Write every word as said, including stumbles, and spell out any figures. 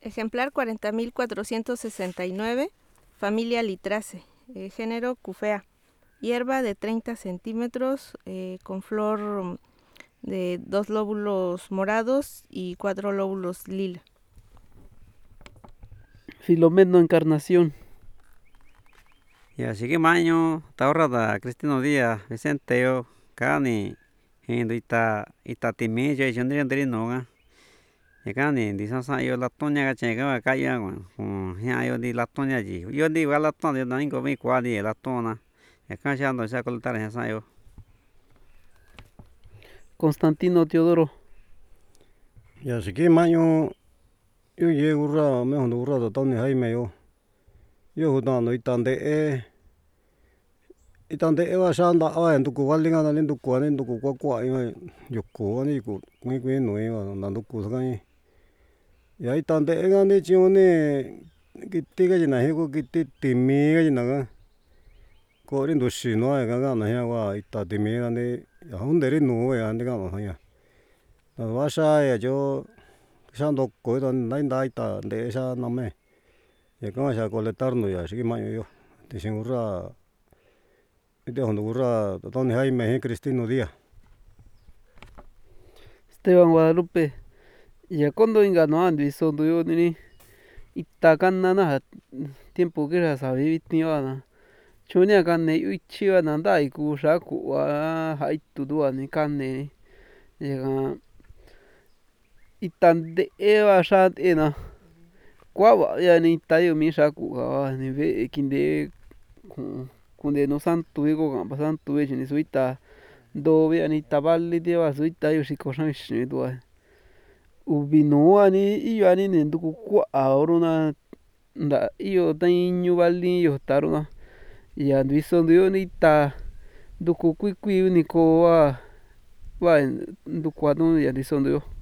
Ejemplar cuarenta mil cuatrocientos sesenta y nueve, familia Litrace, eh, género Cufea. Hierba de treinta centímetros, eh, con flor mm, de dos lóbulos morados y cuatro lóbulos lila. Filomeno Encarnación. Ya sigue maño, taurada Cristino Díaz, Vicente yo, cani, hendo ita ita timi yo yo ndiri ndiri noga. Ya cani di sansa yo la toña ga chega ka ya con ya yo di la toña allí. Yo di va la toña yo ningo mi kwa di la tona. Ya kan ya ando ya coltar ya sa yo. Constantino Teodoro. Ya sigue maño, yo llego ra me hondo ra da toni Jaime yo. Yo hudano itande e itande e wa sanda a nduku walinga na nduku ani nduku kwa kwa yoko ani ku kwi kwi no e na nduku sakai ya itande e ga ni chione kiti ga jina he ko kiti timi ga jina ga ko ri ndushi no ga ga na ya wa ita timi ga ni ya hunde ri no ya ndi ga no ya na wa sha ya jo sando ko da na nda ita de sa na me ya ka sha coletarno ya sigue maño yo te sin urra ite hondo urra Tony Jaime y Cristino Díaz. Esteban Guadalupe. Ya cuando ingano ando y son yo ni itakana na tiempo que era sabe vitniana. Chunia kanne uchiwa nanda iku shaku wa haitu dua ni kanne llega itande eva shat ena kwa ya ni tayo mi shaku ga ni ve kinde kunde no santo ego ga santo ve ni suita do ve ani tabali de va suita yo shiko shan shi dua ubino ani iyo ani ne nduku kwa oruna nda iyo tainyu vali yo taruna ya ndviso ndio ni ta nduku kwi kwi ni ko wa wa nduku anu ya ndiso ndio.